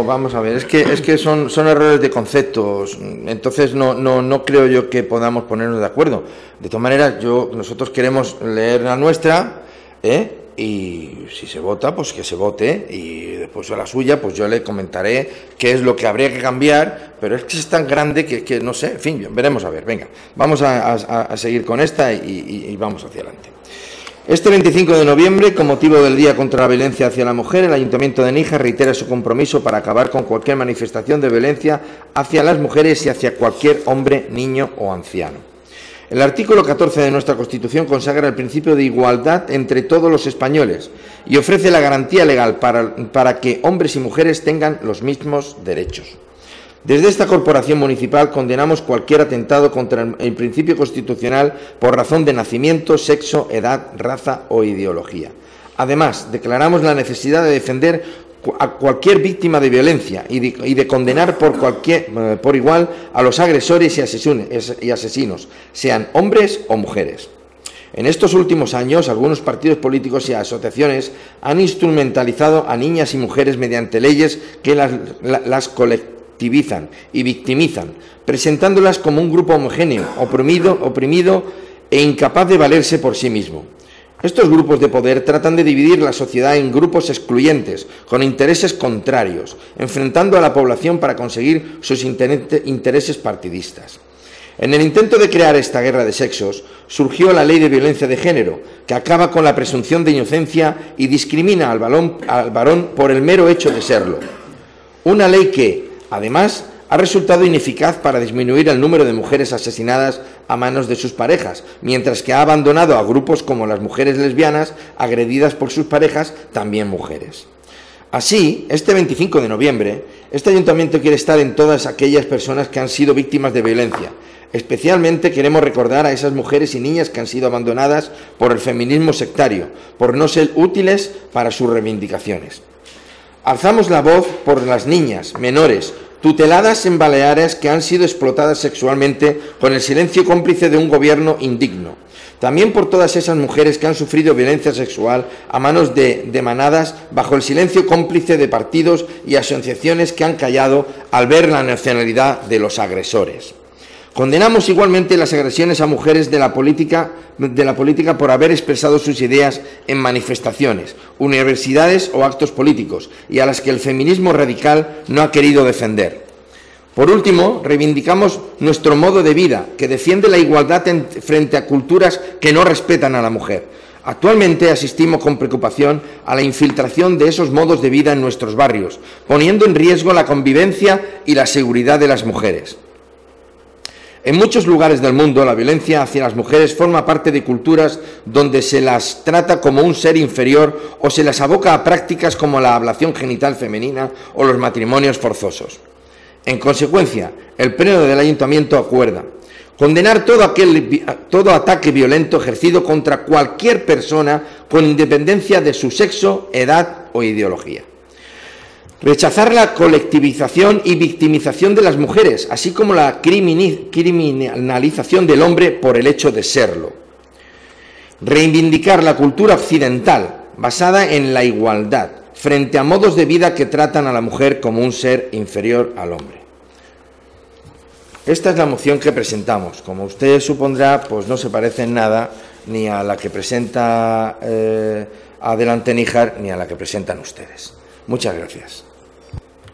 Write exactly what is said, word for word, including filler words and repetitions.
vamos a ver, es que es que son, son errores de conceptos, entonces no, no, no creo yo que podamos ponernos de acuerdo. De todas maneras, yo, nosotros queremos leer la nuestra, ¿eh? Y si se vota, pues que se vote, y después a la suya, pues yo le comentaré qué es lo que habría que cambiar, pero es que es tan grande que, que no sé, en fin, veremos a ver, venga, vamos a, a, a seguir con esta y, y, y vamos hacia adelante. Este veinticinco de noviembre, con motivo del Día contra la Violencia hacia la Mujer, el Ayuntamiento de Níjar reitera su compromiso para acabar con cualquier manifestación de violencia hacia las mujeres y hacia cualquier hombre, niño o anciano. El artículo catorce de nuestra Constitución consagra el principio de igualdad entre todos los españoles y ofrece la garantía legal para, para que hombres y mujeres tengan los mismos derechos. Desde esta corporación municipal condenamos cualquier atentado contra el, el principio constitucional por razón de nacimiento, sexo, edad, raza o ideología. Además, declaramos la necesidad de defender a cualquier víctima de violencia y de, y de condenar por, cualquier, eh, por igual a los agresores y asesinos, y asesinos, sean hombres o mujeres. En estos últimos años, algunos partidos políticos y asociaciones han instrumentalizado a niñas y mujeres mediante leyes que las, las colectivizan y victimizan, presentándolas como un grupo homogéneo, oprimido, oprimido e incapaz de valerse por sí mismo. Estos grupos de poder tratan de dividir la sociedad en grupos excluyentes, con intereses contrarios, enfrentando a la población para conseguir sus intereses partidistas. En el intento de crear esta guerra de sexos, surgió la Ley de Violencia de Género, que acaba con la presunción de inocencia y discrimina al varón, al varón por el mero hecho de serlo. Una ley que, además, ha resultado ineficaz para disminuir el número de mujeres asesinadas a manos de sus parejas, mientras que ha abandonado a grupos como las mujeres lesbianas agredidas por sus parejas, también mujeres. Así, este veinticinco de noviembre, este ayuntamiento quiere estar en todas aquellas personas que han sido víctimas de violencia. Especialmente queremos recordar a esas mujeres y niñas que han sido abandonadas por el feminismo sectario, por no ser útiles para sus reivindicaciones. Alzamos la voz por las niñas, menores, tuteladas en Baleares que han sido explotadas sexualmente con el silencio cómplice de un gobierno indigno. También por todas esas mujeres que han sufrido violencia sexual a manos de, de manadas bajo el silencio cómplice de partidos y asociaciones que han callado al ver la nacionalidad de los agresores. Condenamos igualmente las agresiones a mujeres de la política, de la política por haber expresado sus ideas en manifestaciones, universidades o actos políticos, y a las que el feminismo radical no ha querido defender. Por último, reivindicamos nuestro modo de vida, que defiende la igualdad en, frente a culturas que no respetan a la mujer. Actualmente asistimos con preocupación a la infiltración de esos modos de vida en nuestros barrios, poniendo en riesgo la convivencia y la seguridad de las mujeres. En muchos lugares del mundo, la violencia hacia las mujeres forma parte de culturas donde se las trata como un ser inferior o se las aboca a prácticas como la ablación genital femenina o los matrimonios forzosos. En consecuencia, el Pleno del Ayuntamiento acuerda condenar todo, aquel, todo ataque violento ejercido contra cualquier persona con independencia de su sexo, edad o ideología. Rechazar la colectivización y victimización de las mujeres, así como la criminalización del hombre por el hecho de serlo. Reivindicar la cultura occidental, basada en la igualdad, frente a modos de vida que tratan a la mujer como un ser inferior al hombre. Esta es la moción que presentamos. Como usted supondrá, pues no se parece en nada ni a la que presenta eh, Adelante Níjar ni a la que presentan ustedes. Muchas gracias.